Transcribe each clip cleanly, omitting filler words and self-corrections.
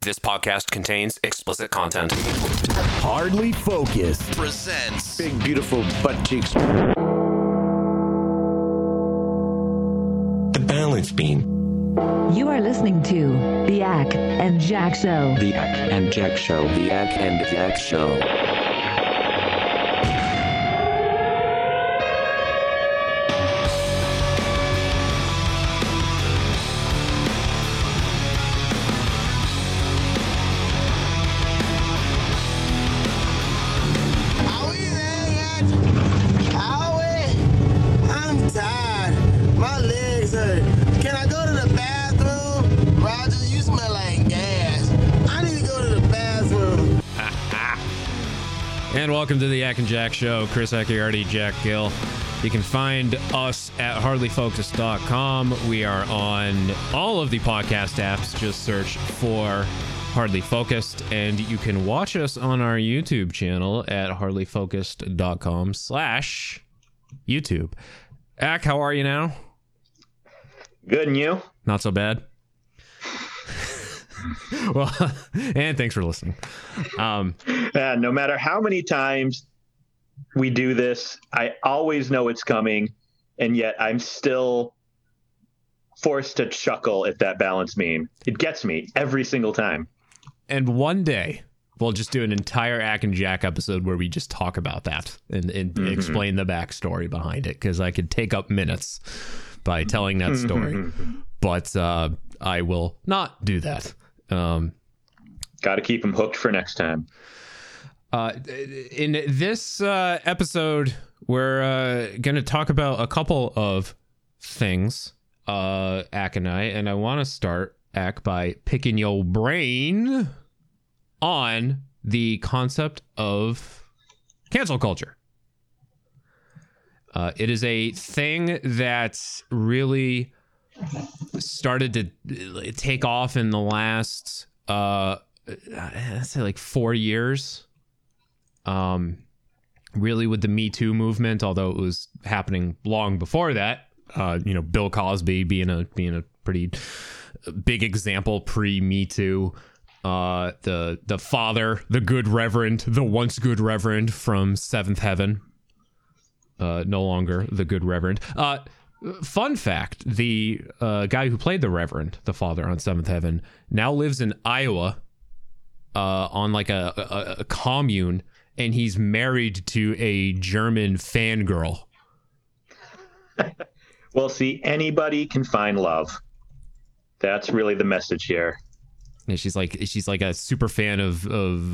This podcast contains explicit content. Hardly Focused presents Big Beautiful Butt Cheeks. The Balance Beam. You are listening to The Yak and Jack Show. The Yak and Jack Show. The Yak and Jack Show. I'm tired. My legs hurt. Can I go to the bathroom? Roger, you smell like gas. I need to go to the bathroom. And welcome to the Yak and Jack Show. Chris Eckiarty, Jack Gill. You can find us at hardlyfocused.com. We are on all of the podcast apps. Just search for Hardly Focused. And you can watch us on our YouTube channel at hardlyfocused.com/YouTube. Ak, how are you now? Good, and you? Not so bad. Well, and thanks for listening. No matter how many times we do this, I always know it's coming, and yet I'm still forced to chuckle at that balance meme. It gets me every single time. And one day, we'll just do an entire Ak and Jack episode where we just talk about that and explain the backstory behind it, because I could take up minutes by telling that story. But I will not do that. Got to keep them hooked for next time. In this episode, we're going to talk about a couple of things, Ak and I want to start, Ak, by picking your brain on the concept of cancel culture. It is a thing that really started to take off in the last, I'd say like 4 years. Really with the Me Too movement, although it was happening long before that. Bill Cosby being a pretty big example pre-Me Too. The father, the good reverend, the once good reverend from Seventh Heaven, no longer the good reverend. Fun fact, the guy who played the reverend, the father on Seventh Heaven, now lives in Iowa on like a commune, and he's married to a German fangirl. Well, see, anybody can find love. That's really the message here. And she's like a super fan of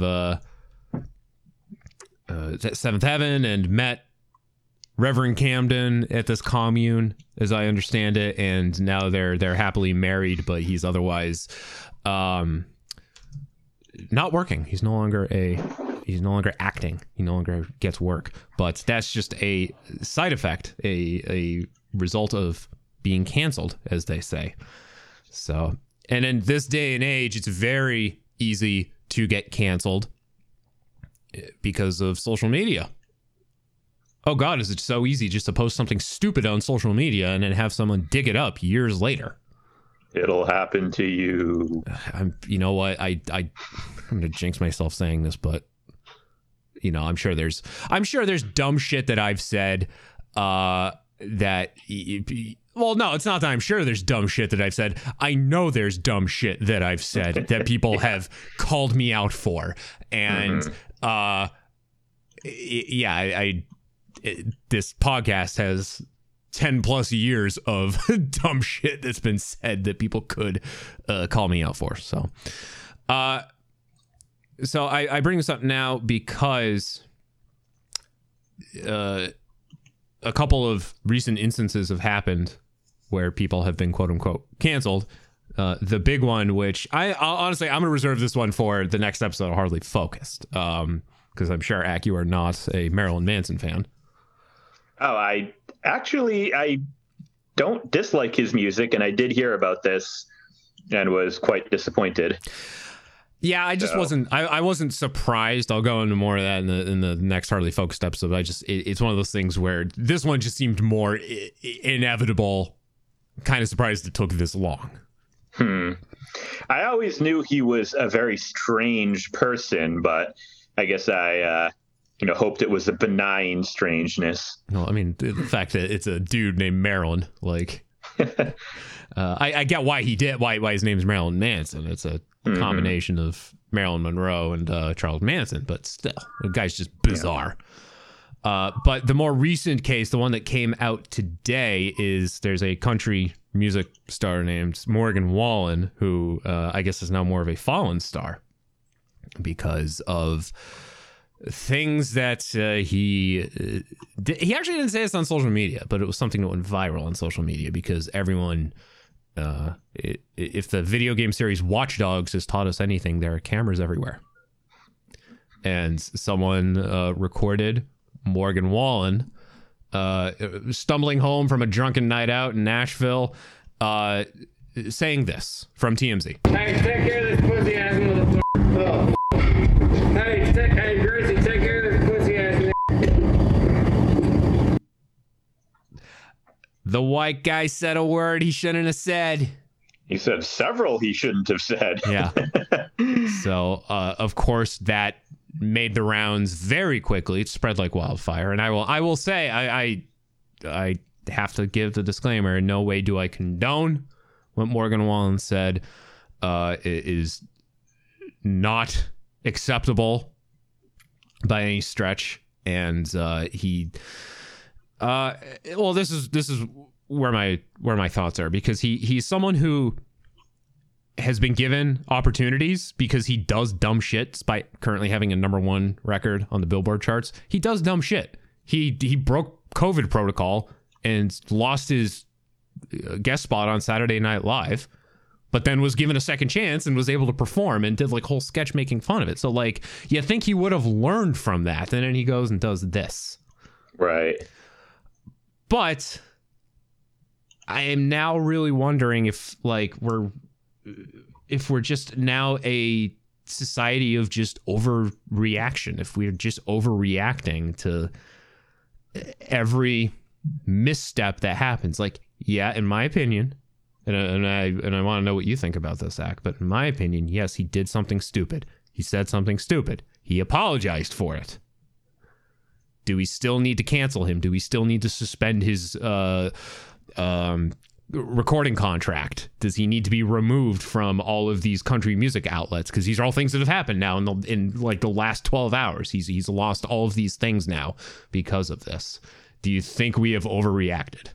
Seventh Heaven, and met Reverend Camden at this commune, as I understand it, and now they're happily married, but he's otherwise not working. He's no longer acting. He no longer gets work. But that's just a side effect, a result of being canceled, as they say. So, and in this day and age, it's very easy to get canceled because of social media. Oh God, is it so easy just to post something stupid on social media and then have someone dig it up years later? It'll happen to you. You know what? I'm gonna jinx myself saying this, but I'm sure there's dumb shit that I've said that. Well, no, it's not that I'm sure there's dumb shit that I've said. I know there's dumb shit that I've said that people have called me out for, and this podcast has 10 plus years of dumb shit that's been said that people could call me out for. So I bring this up now because a couple of recent instances have happened where people have been quote unquote canceled. The big one, which I'm going to reserve this one for the next episode of Hardly Focused. Because I'm sure, Ak, you are not a Marilyn Manson fan. Oh, I don't dislike his music, and I did hear about this and was quite disappointed. Yeah, I just wasn't. I wasn't surprised. I'll go into more of that in the next Hardly Focused episode. It's one of those things where this one just seemed more inevitable. Kind of surprised it took this long. I always knew he was a very strange person, but I guess I hoped it was a benign strangeness. Well, I mean, the fact that it's a dude named Marilyn, like, I get why his name's Marilyn Manson. It's a combination of Marilyn Monroe and Charles Manson, but still, the guy's just bizarre. But the more recent case, the one that came out today, is there's a country music star named Morgan Wallen, who I guess is now more of a fallen star because of things that he actually didn't say this on social media, but it was something that went viral on social media because everyone, if the video game series Watch Dogs has taught us anything, there are cameras everywhere. And someone recorded Morgan Wallen stumbling home from a drunken night out in Nashville, saying this from TMZ. Hey, take care of this pussy ass motherfucker. Hey, Gracie, take care of this pussy ass. The white guy said a word he shouldn't have said. He said several he shouldn't have said. Yeah. So, of course, that made the rounds very quickly. It spread like wildfire. And I will say, I have to give the disclaimer. In no way do I condone what Morgan Wallen said. It is not acceptable by any stretch. And this is where my thoughts are, because he's someone who has been given opportunities because he does dumb shit despite currently having a #1 record on the Billboard charts. He does dumb shit. He broke COVID protocol and lost his guest spot on Saturday Night Live, but then was given a second chance and was able to perform and did like whole sketch making fun of it. So like, you think he would have learned from that, and then he goes and does this. Right. But I am now really wondering if we're just now a society of just overreaction, if we're just overreacting to every misstep that happens. Like, yeah, in my opinion, and I want to know what you think about this, Zach, but in my opinion, yes, he did something stupid. He said something stupid. He apologized for it. Do we still need to cancel him? Do we still need to suspend his recording contract? Does he need to be removed from all of these country music outlets? Because these are all things that have happened now in the last 12 hours. He's lost all of these things now because of this. Do you think we have overreacted?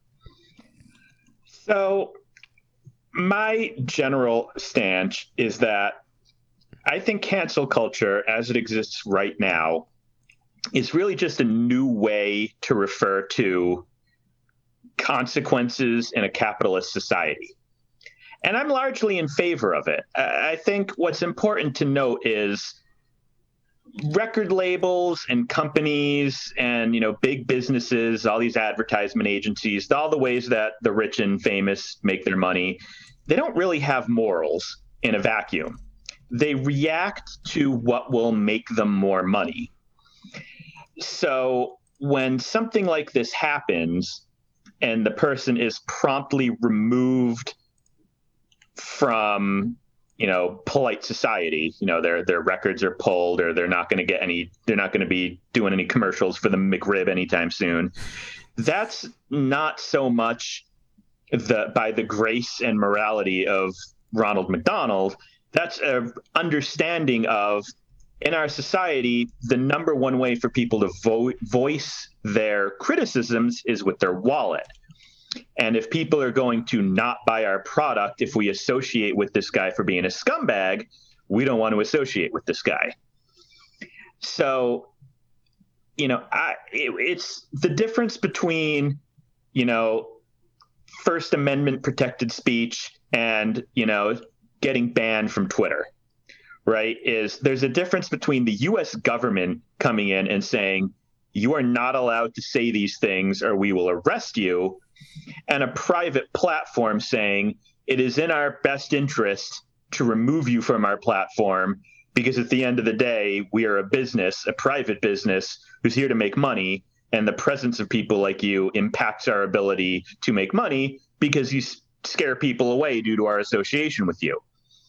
So my general stance is that I think cancel culture as it exists right now is really just a new way to refer to consequences in a capitalist society. And I'm largely in favor of it. I think what's important to note is record labels and companies and, big businesses, all these advertisement agencies, all the ways that the rich and famous make their money, they don't really have morals in a vacuum. They react to what will make them more money. So when something like this happens and the person is promptly removed from, polite society, their records are pulled, or they're not going to be doing any commercials for the McRib anytime soon. That's not so much by the grace and morality of Ronald McDonald. That's an understanding of, in our society, the #1 way for people to voice their criticisms is with their wallet. And if people are going to not buy our product, if we associate with this guy for being a scumbag, we don't want to associate with this guy. So, it's the difference between, First Amendment protected speech and, getting banned from Twitter. Right, there's a difference between the U.S. government coming in and saying, you are not allowed to say these things or we will arrest you, and a private platform saying it is in our best interest to remove you from our platform because at the end of the day, we are a private business who's here to make money, and the presence of people like you impacts our ability to make money because you scare people away due to our association with you.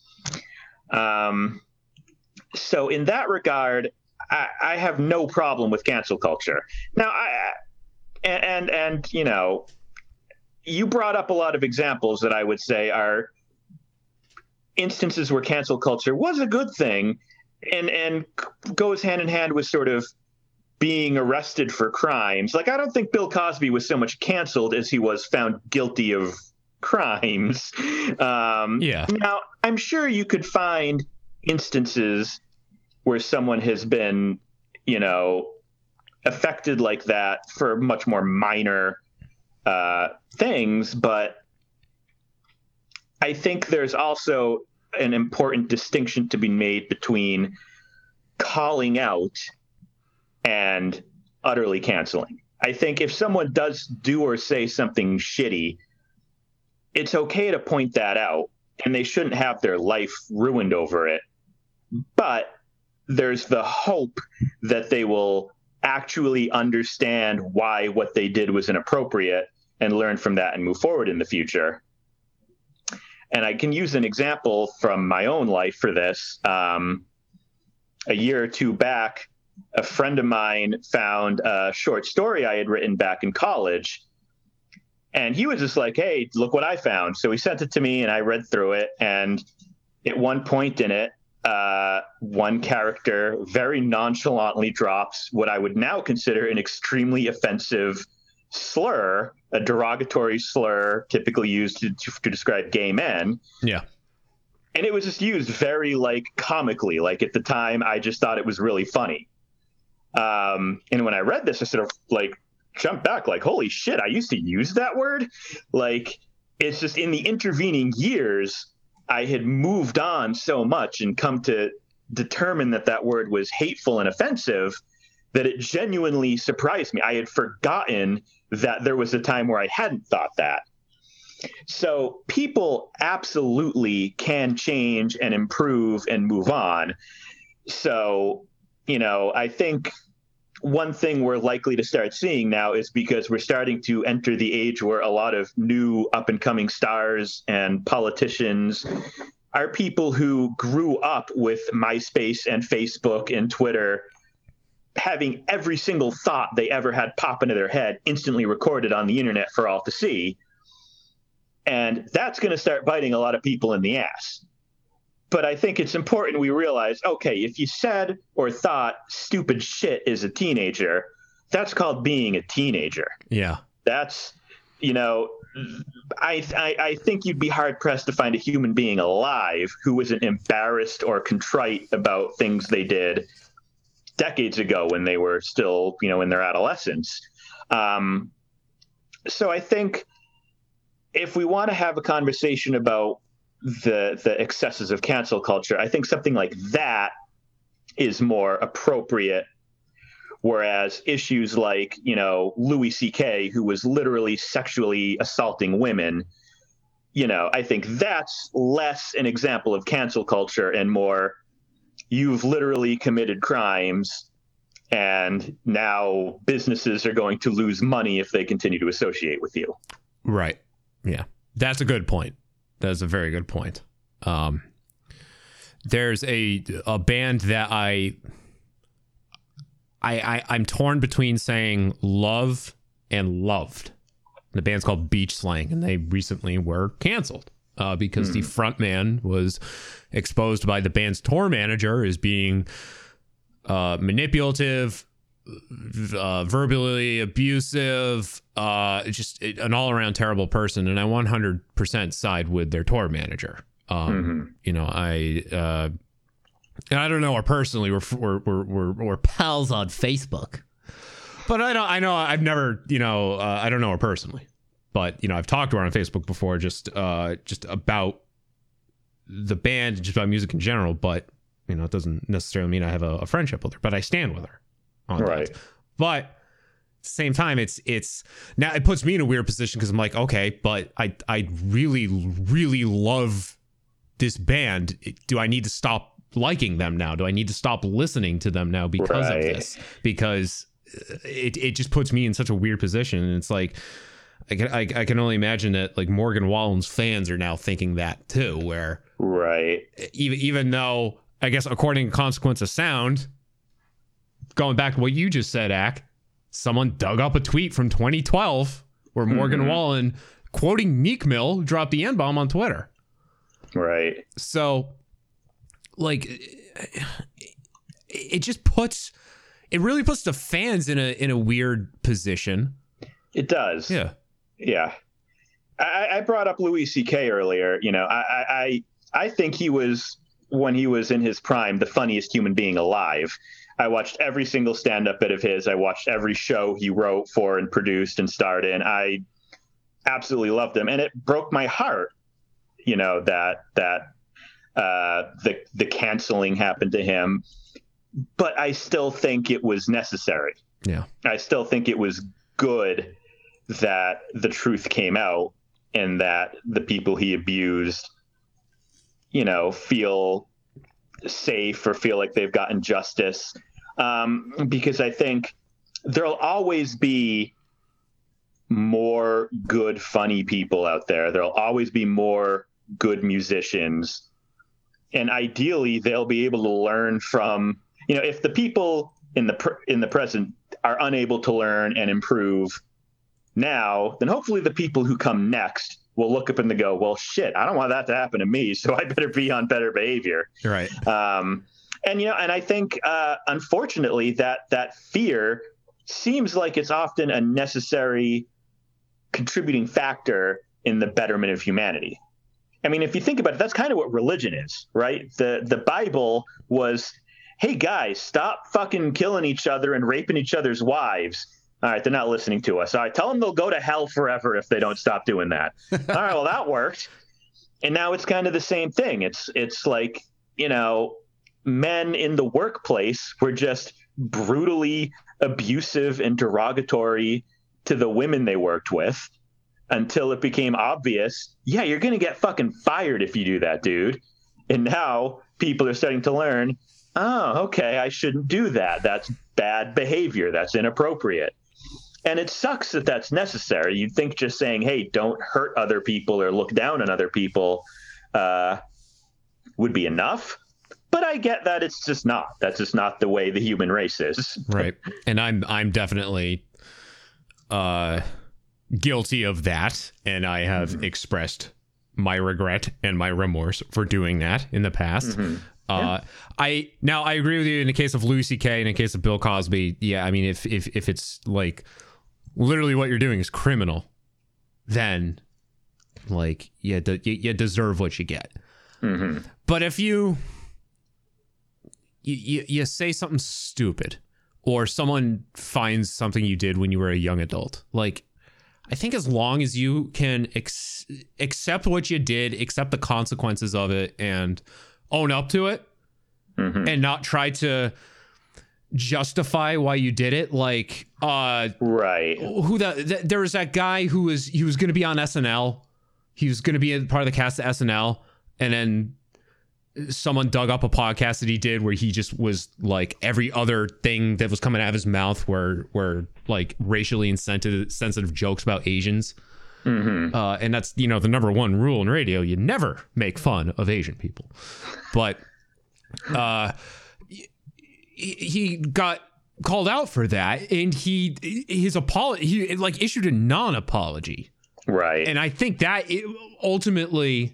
So in that regard, I have no problem with cancel culture. Now, and you know, you brought up a lot of examples that I would say are instances where cancel culture was a good thing and goes hand in hand with sort of being arrested for crimes. Like, I don't think Bill Cosby was so much canceled as he was found guilty of crimes. Now, I'm sure you could find instances where someone has been, you know, affected like that for much more minor things, but I think there's also an important distinction to be made between calling out and utterly canceling. I think if someone does do or say something shitty, it's okay to point that out, and they shouldn't have their life ruined over it. But there's the hope that they will actually understand why what they did was inappropriate and learn from that and move forward in the future. And I can use an example from my own life for this. A year or two back, a friend of mine found a short story I had written back in college. And he was just like, hey, look what I found. So he sent it to me and I read through it. And at one point in it, one character very nonchalantly drops what I would now consider an extremely offensive slur, a derogatory slur typically used to describe gay men. Yeah. And it was just used very, like, comically. Like, at the time, I just thought it was really funny. And when I read this, I sort of, like, jumped back, like, holy shit, I used to use that word? Like, it's just in the intervening years, I had moved on so much and come to determine that that word was hateful and offensive that it genuinely surprised me. I had forgotten that there was a time where I hadn't thought that. So people absolutely can change and improve and move on. So, you know, I think one thing we're likely to start seeing now is because we're starting to enter the age where a lot of new up and coming stars and politicians are people who grew up with MySpace and Facebook and Twitter, having every single thought they ever had pop into their head instantly recorded on the internet for all to see. And that's going to start biting a lot of people in the ass. But I think it's important we realize, okay, if you said or thought stupid shit as a teenager, that's called being a teenager. Yeah. That's, you know, I think you'd be hard pressed to find a human being alive who isn't embarrassed or contrite about things they did decades ago when they were still, you know, in their adolescence. So I think if we want to have a conversation about the excesses of cancel culture, I think something like that is more appropriate. Whereas issues like, you know, Louis C.K., who was literally sexually assaulting women, you know, I think that's less an example of cancel culture and more, you've literally committed crimes and now businesses are going to lose money if they continue to associate with you. Right. Yeah. That's a good point. That's a very good point. There's a band that I'm torn between saying love and loved. The band's called Beach Slang, and they recently were canceled because the frontman was exposed by the band's tour manager as being manipulative, verbally abusive, just an all-around terrible person. And I 100% side with their tour manager. You know, and I don't know her personally. We're pals on Facebook, but I don't know her personally. But, you know, I've talked to her on Facebook before, just about the band, just about music in general. But, you know, it doesn't necessarily mean I have a friendship with her, but I stand with her on that. But at the same time, it's now it puts me in a weird position because I'm like, okay, but I really, really love this band. Do I need to stop liking them now? Do I need to stop listening to them now because of this? Because it just puts me in such a weird position. And it's like, I can only imagine that like Morgan Wallen's fans are now thinking that too, where right, even though I guess according to Consequence of Sound, going back to what you just said, Ak, someone dug up a tweet from 2012 where Morgan Wallen, quoting Meek Mill, dropped the N-bomb on Twitter. Right. So, like, it really puts the fans in a weird position. It does. Yeah. Yeah. I brought up Louis C.K. earlier. You know, I think he was, when he was in his prime, the funniest human being alive. I watched every single stand-up bit of his. I watched every show he wrote for and produced and starred in. I absolutely loved him. And it broke my heart, you know, that the canceling happened to him. But I still think it was necessary. Yeah. I still think it was good that the truth came out and that the people he abused, you know, feel safe or feel like they've gotten justice. Because I think there'll always be more good, funny people out there. There'll always be more good musicians. And ideally, they'll be able to learn from, you know, if the people in the present are unable to learn and improve now, then hopefully the people who come next will look up and they go, well, shit, I don't want that to happen to me, so I better be on better behavior. Right. And, you know, and I think, unfortunately, that fear seems like it's often a necessary contributing factor in the betterment of humanity. I mean, if you think about it, that's kind of what religion is, right? The Bible was, hey, guys, stop fucking killing each other and raping each other's wives. All right, they're not listening to us. All right, tell them they'll go to hell forever if they don't stop doing that. All right, well, that worked. And now it's kind of the same thing. It's like, you know, men in the workplace were just brutally abusive and derogatory to the women they worked with until it became obvious, yeah, you're going to get fucking fired if you do that, dude. And now people are starting to learn, oh, okay, I shouldn't do that. That's bad behavior. That's inappropriate. And it sucks that that's necessary. You'd think just saying, hey, don't hurt other people or look down on other people would be enough. But I get that it's just not. That's just not the way the human race is. Right. And I'm definitely guilty of that. And I have expressed my regret and my remorse for doing that in the past. I agree with you in the case of Louis C.K. and in the case of Bill Cosby. Yeah, I mean, if it's like literally what you're doing is criminal, then like you deserve what you get. But if you say something stupid or someone finds something you did when you were a young adult, like I think as long as you can accept what you did, accept the consequences of it, and own up to it, and not try to justify why you did it. Like, right. There was that guy he was going to be on SNL. He was going to be a part of the cast of SNL, and then someone dug up a podcast that he did where he just was like every other thing that was coming out of his mouth were like racially insensitive jokes about Asians. And that's, you know, the number one rule in radio. You never make fun of Asian people. But he got called out for that, and he issued a non-apology. Right. And I think that it ultimately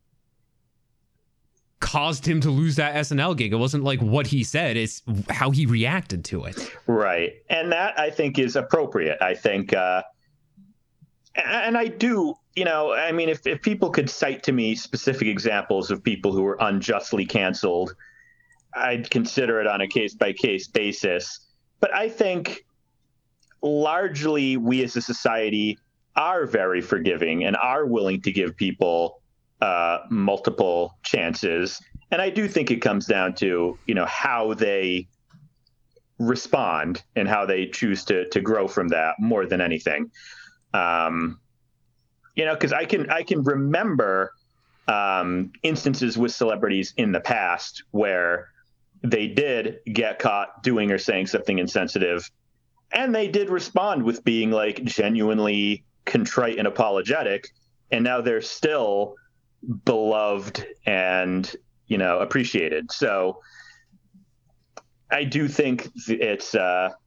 caused him to lose that SNL gig. It wasn't like what he said, it's how he reacted to it. Right. And that I think is appropriate. I think and I do, you know, I mean, if people could cite to me specific examples of people who were unjustly canceled, I'd consider it on a case-by-case basis. But I think largely we as a society are very forgiving and are willing to give people multiple chances. And I do think it comes down to, you know, how they respond and how they choose to grow from that more than anything. You know, because I can remember instances with celebrities in the past where they did get caught doing or saying something insensitive, and they did respond with being like genuinely contrite and apologetic, and now they're still beloved and, you know, appreciated. So I do think it's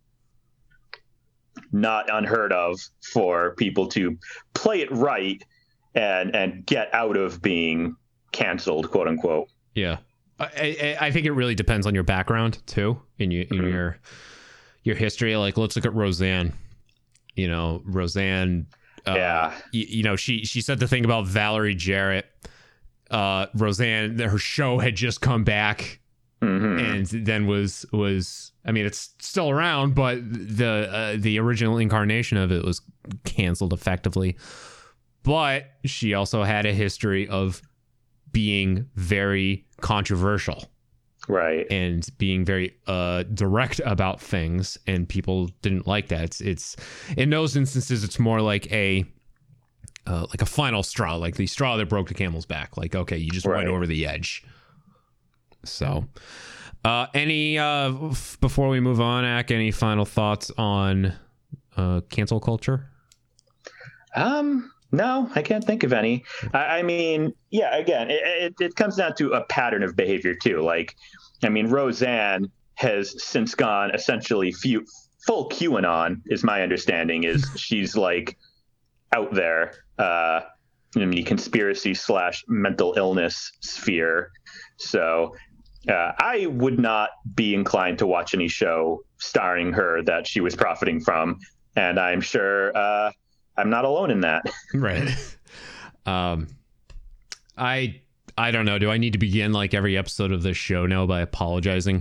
not unheard of for people to play it right and get out of being canceled, quote unquote. Yeah. I think it really depends on your background too, in your history. Like, let's look at Roseanne. You know, Roseanne. You know, she said the thing about Valerie Jarrett. Roseanne, her show had just come back, and then was I mean, it's still around, but the original incarnation of it was canceled effectively. But she also had a history of being very controversial, right, and being very direct about things, and people didn't like that. It's in those instances, it's more like a final straw, like the straw that broke the camel's back. Like, okay, you just went over the edge. So, before we move on, Ak, any final thoughts on cancel culture? No, I can't think of any. I mean, yeah, again, it comes down to a pattern of behavior too. Like, I mean, Roseanne has since gone essentially full QAnon, is my understanding, is she's like out there in the conspiracy / mental illness sphere. So I would not be inclined to watch any show starring her that she was profiting from. And I'm sure I'm not alone in that. Right. I don't know. Do I need to begin like every episode of this show now by apologizing?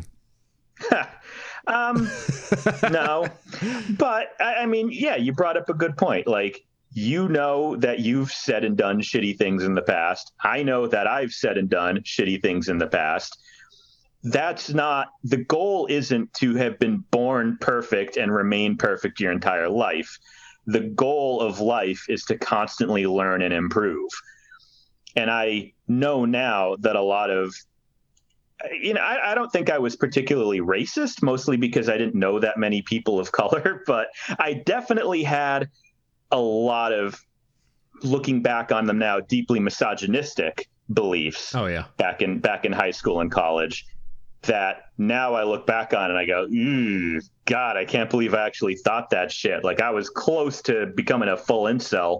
No. But I mean, yeah, you brought up a good point. Like, you know that you've said and done shitty things in the past. I know that I've said and done shitty things in the past. That's not, the goal isn't to have been born perfect and remain perfect your entire life. The goal of life is to constantly learn and improve. And I know now that a lot of, you know, I don't think I was particularly racist, mostly because I didn't know that many people of color, but I definitely had a lot of, looking back on them now, deeply misogynistic beliefs. Oh yeah. Back in high school and college, that now I look back on and I go, God, I can't believe I actually thought that shit. Like, I was close to becoming a full incel.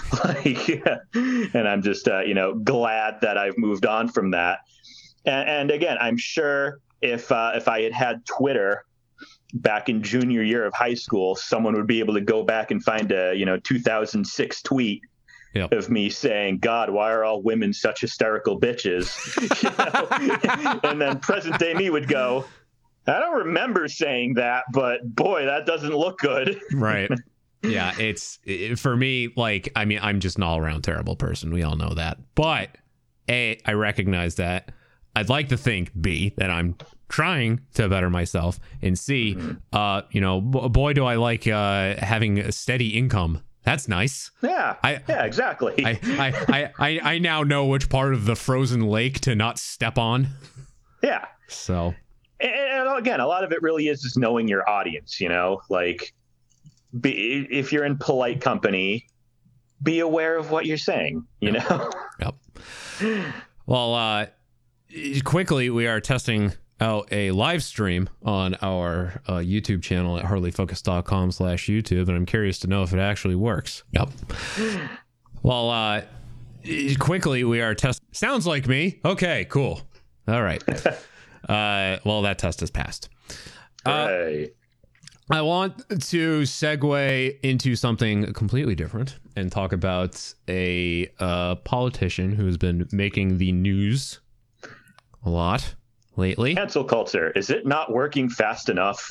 And I'm just, glad that I've moved on from that. And again, I'm sure if I had Twitter back in junior year of high school, someone would be able to go back and find a 2006 tweet of me saying, God, why are all women such hysterical bitches? And then present day me would go, I don't remember saying that, but boy, that doesn't look good. Right. Yeah, for me, like, I mean, I'm just an all around terrible person. We all know that. But A, I recognize that. I'd like to think, B, that I'm trying to better myself, and C, boy, do I like having a steady income. That's nice. Yeah. Exactly. I now know which part of the frozen lake to not step on. Yeah. So. And again, a lot of it really is just knowing your audience, like if you're in polite company, be aware of what you're saying, know? Yep. Well, quickly, we are testing out a live stream on our YouTube channel at harleyfocus.com/YouTube, and I'm curious to know if it actually works. Yep. Well, quickly, we are testing. Sounds like me. Okay, cool. All right. Well, that test has passed. Hey. I want to segue into something completely different and talk about a politician who's been making the news a lot lately. Cancel culture. Is it not working fast enough?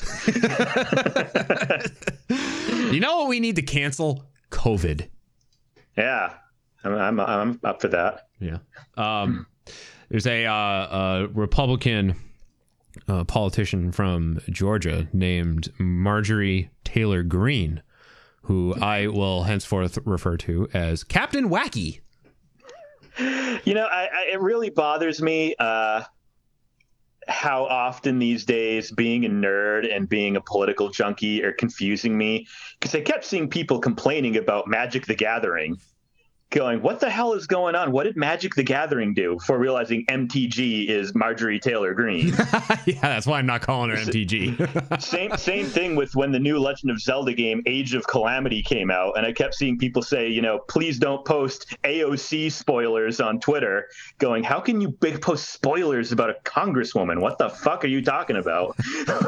You know what we need to cancel? COVID. Yeah. I'm up for that. Yeah. There's a Republican politician from Georgia named Marjorie Taylor Greene, who I will henceforth refer to as Captain Wacky. It really bothers me. how often these days being a nerd and being a political junkie are confusing me, because I kept seeing people complaining about Magic the Gathering, going, what the hell is going on? What did Magic the Gathering do? Before realizing MTG is Marjorie Taylor Greene. Yeah, that's why I'm not calling her MTG. Same thing with when the new Legend of Zelda game Age of Calamity came out, and I kept seeing people say, please don't post AOC spoilers on Twitter, going, how can you post spoilers about a congresswoman? What the fuck are you talking about?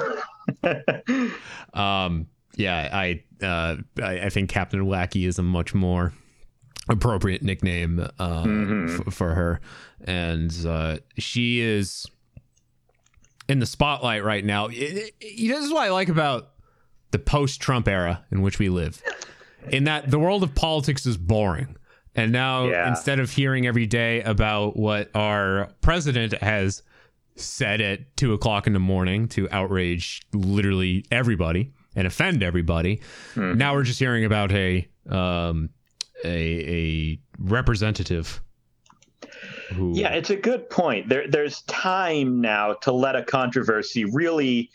Yeah, I think Captain Wacky is a much more appropriate nickname for her, and she is in the spotlight right now. This is what I like about the post-Trump era in which we live, in that the world of politics is boring, and now instead of hearing every day about what our president has said at 2:00 in the morning to outrage literally everybody and offend everybody, now we're just hearing about a representative who... Yeah, it's a good point. There's time now to let a controversy really,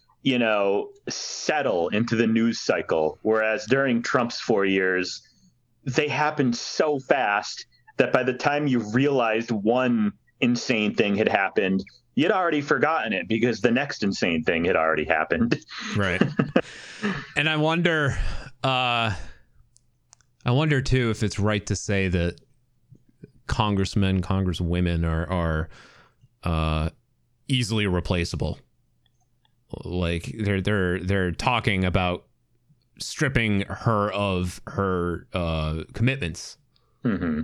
settle into the news cycle. Whereas during Trump's 4 years, they happened so fast that by the time you realized one insane thing had happened, you'd already forgotten it because the next insane thing had already happened. Right. And I wonder too if it's right to say that congressmen, congresswomen are easily replaceable. Like they're talking about stripping her of her commitments. Mm-hmm.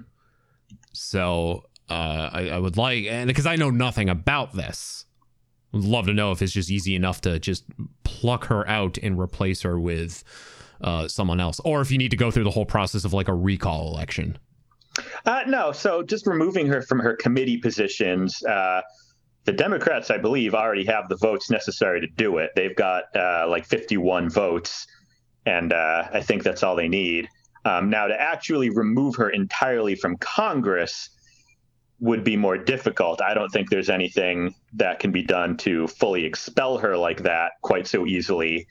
So I would like, and because I know nothing about this, would love to know if it's just easy enough to just pluck her out and replace her with someone else, or if you need to go through the whole process of like a recall election. No, so just removing her from her committee positions. The Democrats, I believe, already have the votes necessary to do it. They've got like 51 votes, and I think that's all they need. Now, to actually remove her entirely from Congress would be more difficult. I don't think there's anything that can be done to fully expel her like that quite so easily.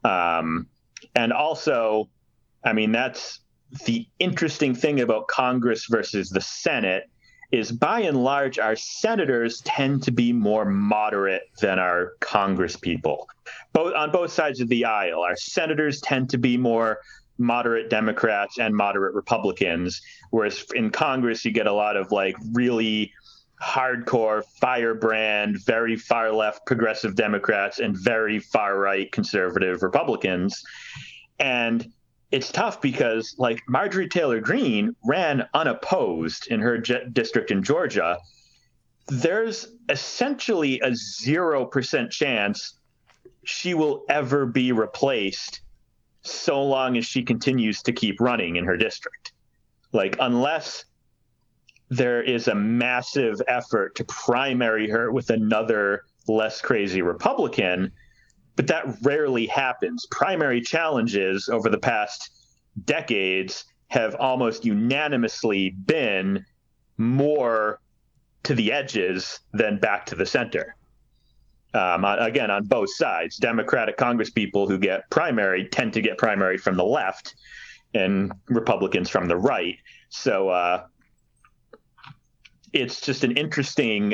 And also, I mean, that's the interesting thing about Congress versus the Senate is, by and large, our senators tend to be more moderate than our Congress people. On both sides of the aisle, our senators tend to be more moderate Democrats and moderate Republicans, whereas in Congress you get a lot of like really hardcore firebrand, very far left progressive Democrats and very far right conservative Republicans. And it's tough because like Marjorie Taylor Greene ran unopposed in her district in Georgia. There's essentially a 0% chance she will ever be replaced so long as she continues to keep running in her district. Like, unless there is a massive effort to primary her with another less crazy Republican, but that rarely happens. Primary challenges over the past decades have almost unanimously been more to the edges than back to the center. Again, on both sides, Democratic congresspeople who get primary tend to get primary from the left, and Republicans from the right. So it's just an interesting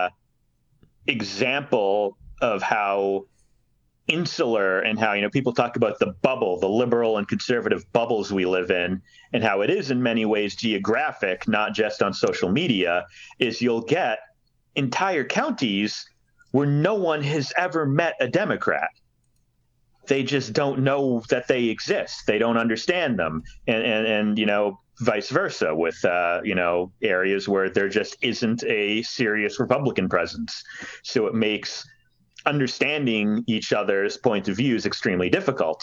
example of how insular and how, people talk about the bubble, the liberal and conservative bubbles we live in, and how it is in many ways geographic, not just on social media, is you'll get entire counties where no one has ever met a Democrat. They just don't know that they exist. They don't understand them. And vice versa with, areas where there just isn't a serious Republican presence. So it makes understanding each other's point of views extremely difficult.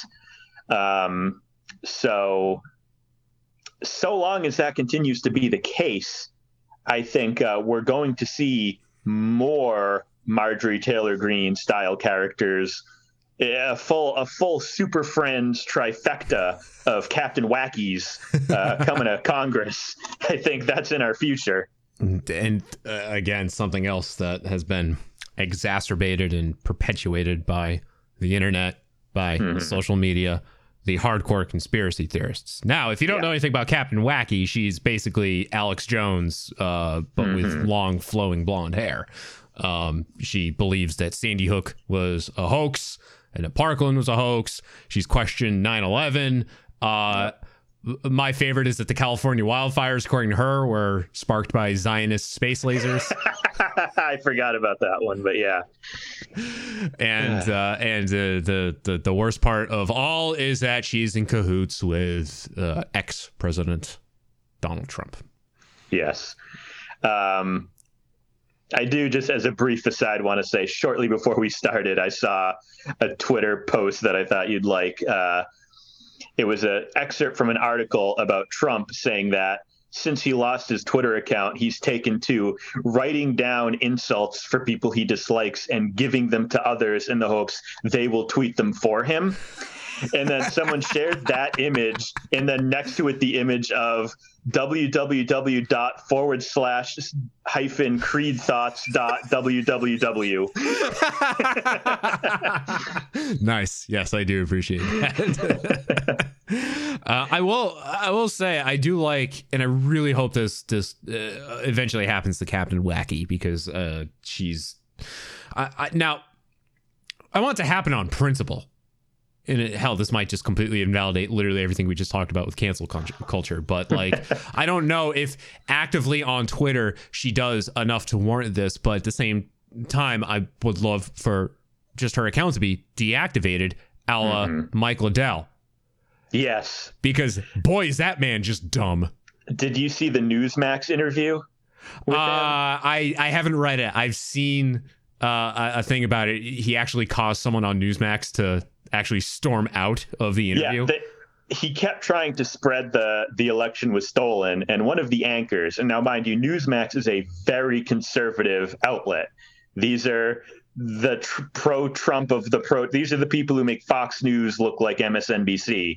So long as that continues to be the case, I think we're going to see more Marjorie Taylor Greene style characters, a full Super Friends trifecta of Captain Wackies coming to Congress. I think that's in our future. And again, something else that has been exacerbated and perpetuated by the internet, by social media, the hardcore conspiracy theorists. Now, if you don't know anything about Captain Wacky, she's basically Alex Jones, but with long, flowing blonde hair. She believes that Sandy Hook was a hoax and that Parkland was a hoax. She's questioned 9/11. My favorite is that the California wildfires, according to her, were sparked by Zionist space lasers. I forgot about that one, but yeah. And the worst part of all is that she's in cahoots with ex-president Donald Trump. Yes. I do, just as a brief aside, want to say shortly before we started, I saw a Twitter post that I thought you'd like. It was an excerpt from an article about Trump saying that since he lost his Twitter account, he's taken to writing down insults for people he dislikes and giving them to others in the hopes they will tweet them for him. And then someone shared that image, and then next to it, the image of www.creedthoughts.www. Nice. Yes, I do appreciate that. I will say I do like, and I really hope this eventually happens to Captain Wacky, because she's now I want it to happen on principle. And hell, this might just completely invalidate literally everything we just talked about with cancel culture. But like, I don't know if actively on Twitter she does enough to warrant this. But at the same time, I would love for just her account to be deactivated, a la Mike Liddell. Yes. Because boy, is that man just dumb. Did you see the Newsmax interview with him? I haven't read it. I've seen a thing about it. He actually caused someone on Newsmax to actually storm out of the interview. Yeah, he kept trying to spread the election was stolen, and one of the anchors, and now mind you, Newsmax is a very conservative outlet. These are the pro-Trump of the pro. These are the people who make Fox News look like MSNBC.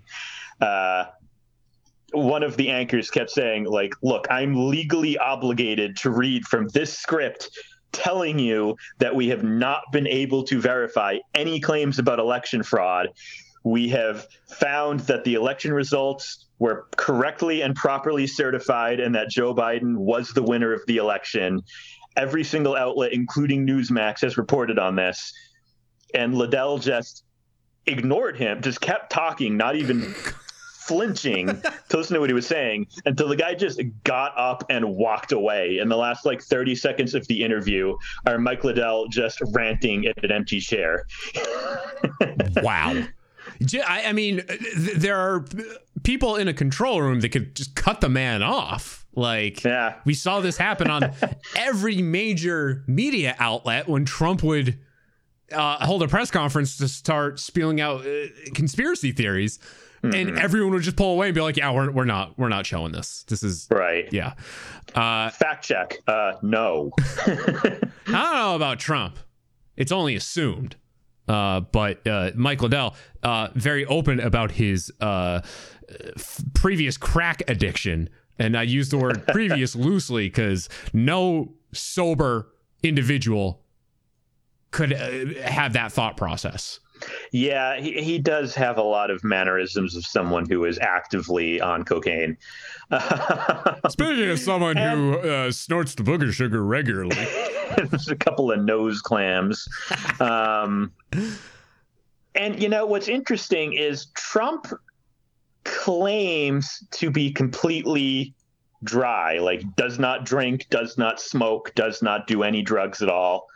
One of the anchors kept saying, like, look, I'm legally obligated to read from this script telling you that we have not been able to verify any claims about election fraud. We have found that the election results were correctly and properly certified and that Joe Biden was the winner of the election. Every single outlet, including Newsmax, has reported on this. And Liddell just ignored him, just kept talking, not even flinching to listen to what he was saying, until the guy just got up and walked away. And the last 30 seconds of the interview are Mike Liddell just ranting at an empty chair. Wow. I mean, there are people in a control room that could just cut the man off. We saw this happen on every major media outlet when Trump would hold a press conference to start spewing out conspiracy theories. And everyone would just pull away and be like, yeah, we're not showing this. This is right. Yeah. Fact check. No. I don't know about Trump. It's only assumed. But Mike Liddell, very open about his previous crack addiction. And I use the word previous loosely because no sober individual could have that thought process. Yeah, he does have a lot of mannerisms of someone who is actively on cocaine. Speaking of someone who snorts the booger sugar regularly. There's a couple of nose clams. And, what's interesting is Trump claims to be completely dry, does not drink, does not smoke, does not do any drugs at all.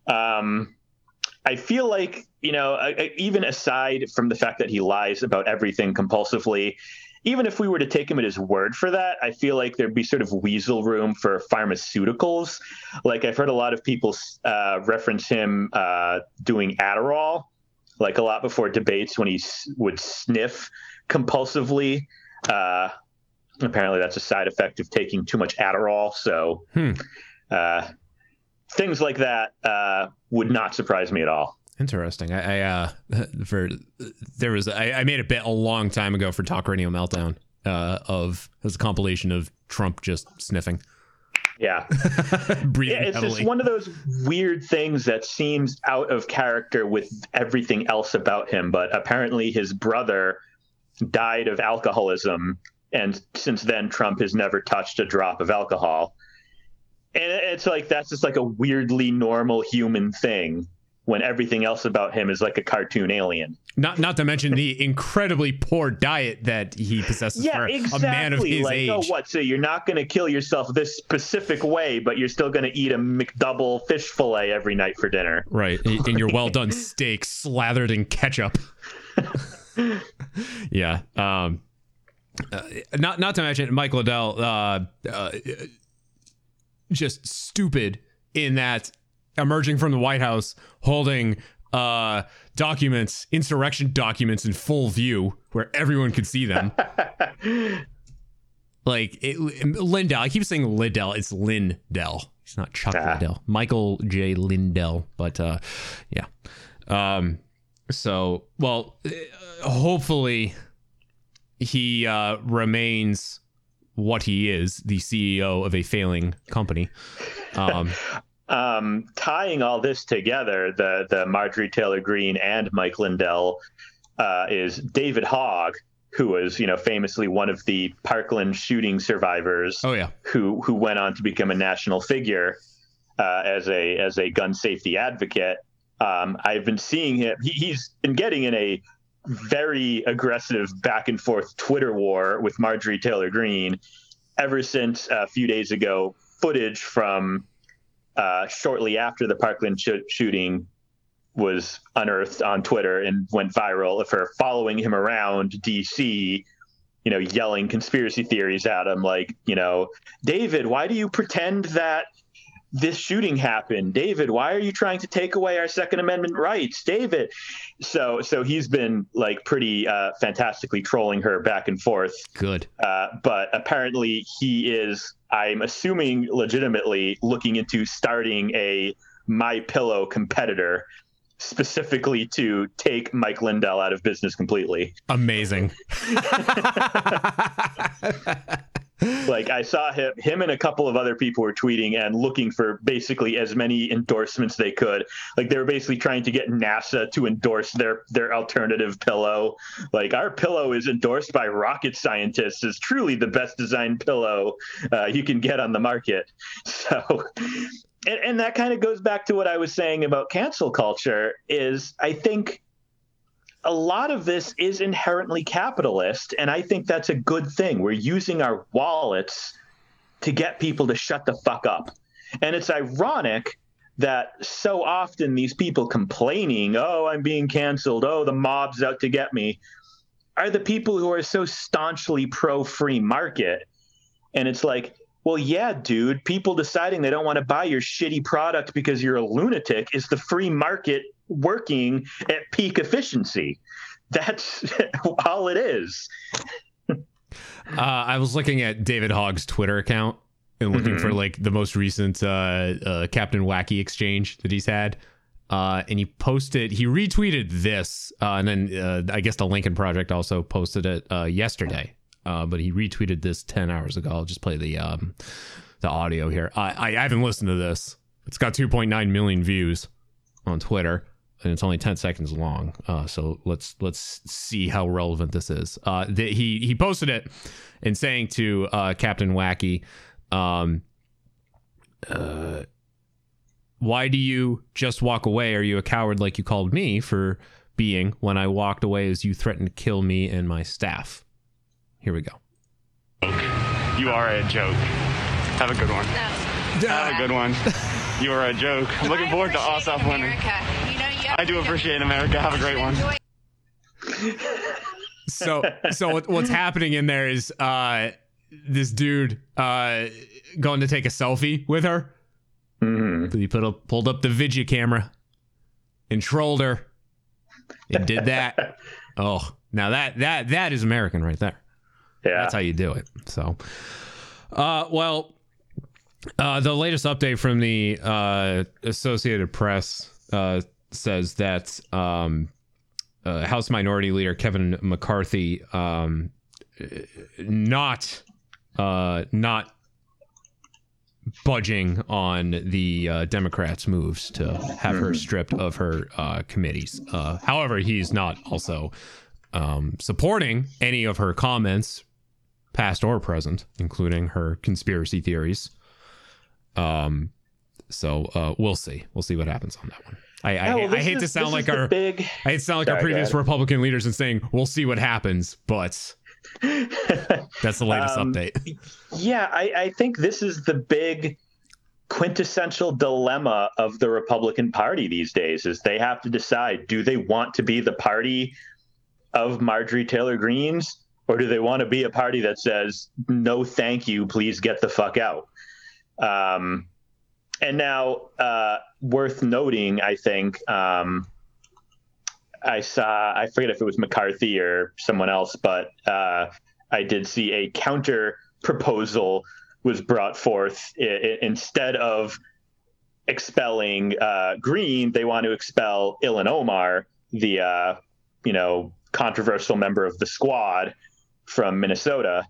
I feel like, even aside from the fact that he lies about everything compulsively, even if we were to take him at his word for that, I feel like there'd be sort of weasel room for pharmaceuticals. I've heard a lot of people reference him doing Adderall, a lot before debates when he would sniff compulsively. Apparently that's a side effect of taking too much Adderall. So things like that would not surprise me at all. Interesting. I made a bit a long time ago for Talk Radio Meltdown as a compilation of Trump just sniffing. Yeah. breathing Yeah, it's heavily. just one of those weird things that seems out of character with everything else about him. But apparently his brother died of alcoholism. And since then, Trump has never touched a drop of alcohol. And it's like, that's just like a weirdly normal human thing when everything else about him is like a cartoon alien. Not to mention the incredibly poor diet that he possesses for exactly. a man of his like, age. Oh, what? So you're not going to kill yourself this specific way, but you're still going to eat a McDouble fish fillet every night for dinner. Right. And your well done steak slathered in ketchup. Yeah. Not to mention Mike Lindell, just stupid in that emerging from the White House holding documents, insurrection documents in full view where everyone could see them. Lindell, I keep saying Lindell, it's Lindell. It's not Chuck Lindell. Michael J. Lindell, but yeah. So, well, hopefully he remains what he is, the CEO of a failing company. Tying all this together, the Marjorie Taylor Greene and Mike Lindell is David Hogg, who was, famously one of the Parkland shooting survivors. Oh yeah, who went on to become a national figure as a gun safety advocate. I've been seeing him. He's been getting in a very aggressive back and forth Twitter war with Marjorie Taylor Greene ever since a few days ago. Footage from shortly after the Parkland shooting was unearthed on Twitter and went viral of her following him around DC, yelling conspiracy theories at him, like, David, why do you pretend that this shooting happened? David, why are you trying to take away our Second Amendment rights? David. So he's been like pretty fantastically trolling her back and forth. Good. But apparently he is, I'm assuming legitimately, looking into starting a MyPillow competitor specifically to take Mike Lindell out of business completely. Amazing. Like, I saw him and a couple of other people were tweeting and looking for basically as many endorsements they could. Like, they were basically trying to get NASA to endorse their alternative pillow. Like, our pillow is endorsed by rocket scientists as truly the best designed pillow you can get on the market. So, and that kind of goes back to what I was saying about cancel culture is I think a lot of this is inherently capitalist, and I think that's a good thing. We're using our wallets to get people to shut the fuck up. And it's ironic that so often these people complaining, oh, I'm being canceled, oh, the mob's out to get me, are the people who are so staunchly pro-free market. And it's like, well, yeah, dude, people deciding they don't want to buy your shitty product because you're a lunatic is the free market working at peak efficiency. That's all it is. I was looking at David Hogg's Twitter account and looking for like the most recent Captain Wacky exchange that he's had. And he retweeted this, and then I guess the Lincoln Project also posted it yesterday. But he retweeted this 10 hours ago. I'll just play the audio here. I haven't listened to this. It's got 2.9 million views on Twitter, and it's only 10 seconds long. So let's see how relevant this is. He posted it and saying to Captain Wacky, why do you just walk away? Are you a coward like you called me for being when I walked away as you threatened to kill me and my staff? Here we go. You are a joke. Have a good one. No. Have a good one. You are a joke. I'm looking forward to Ossoff winning. I do appreciate America. Have a great one. So what's happening in there is this dude going to take a selfie with her. Mm-hmm. He pulled up the video camera and trolled her and did that. Oh, now that is American right there. Yeah, that's how you do it. So, the latest update from the Associated Press says that House Minority Leader Kevin McCarthy not budging on the Democrats' moves to have her stripped of her committees. However, he's not also supporting any of her comments, past or present, including her conspiracy theories. So we'll see. We'll see what happens on that one. I hate to sound like our previous Republican leaders and saying we'll see what happens, but that's the latest update. Yeah, I think this is the big quintessential dilemma of the Republican Party these days, is they have to decide, do they want to be the party of Marjorie Taylor Greene's, or do they want to be a party that says, no, thank you, please get the fuck out? And now, worth noting, I think, I forget if it was McCarthy or someone else, but I did see a counter proposal was brought forth. Instead of expelling Green, they want to expel Ilhan Omar, the controversial member of the Squad from Minnesota.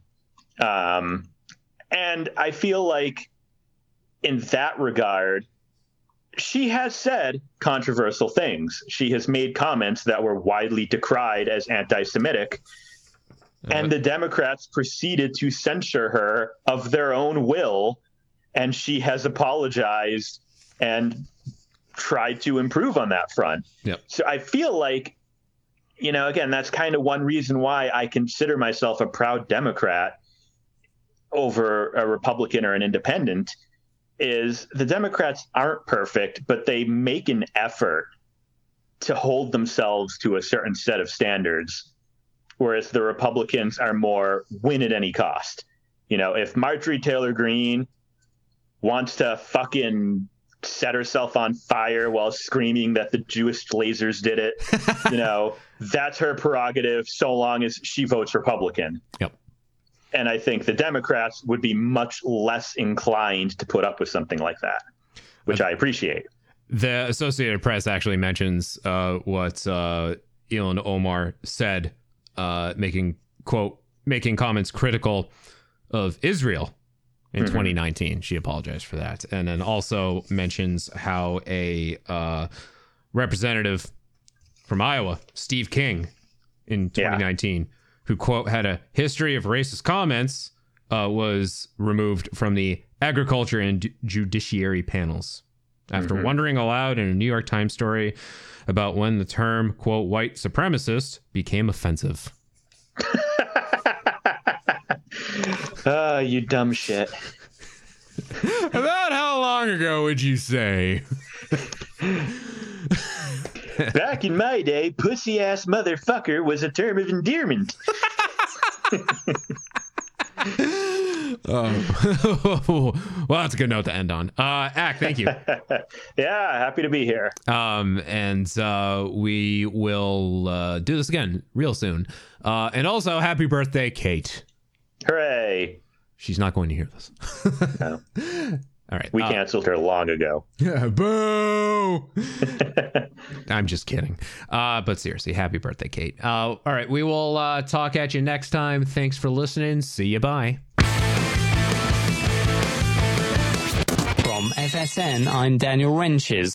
And I feel like in that regard, she has said controversial things. She has made comments that were widely decried as anti-Semitic. And the Democrats proceeded to censure her of their own will. And she has apologized and tried to improve on that front. Yep. So I feel like, again, that's kind of one reason why I consider myself a proud Democrat over a Republican or an independent, is the Democrats aren't perfect, but they make an effort to hold themselves to a certain set of standards, whereas the Republicans are more win at any cost. If Marjorie Taylor Greene wants to fucking set herself on fire while screaming that the Jewish lasers did it, that's her prerogative, so long as she votes Republican. Yep. And I think the Democrats would be much less inclined to put up with something like that, which I appreciate. The Associated Press actually mentions what Ilhan Omar said, making comments critical of Israel in 2019. She apologized for that. And then also mentions how a representative from Iowa, Steve King, in 2019, who, quote, had a history of racist comments, was removed from the agriculture and judiciary panels after wondering aloud in a New York Times story about when the term, quote, white supremacist became offensive. You dumb shit. About how long ago would you say? Back in my day, pussy-ass motherfucker was a term of endearment. Well, that's a good note to end on. Ack, thank you. Yeah, happy to be here. And we will do this again real soon. And also, happy birthday, Kate. Hooray. She's not going to hear this. No. All right. We canceled her long ago. Yeah, boo! I'm just kidding. But seriously, happy birthday, Kate. All right, we will talk at you next time. Thanks for listening. See you. Bye. From FSN, I'm Daniel Wrenches.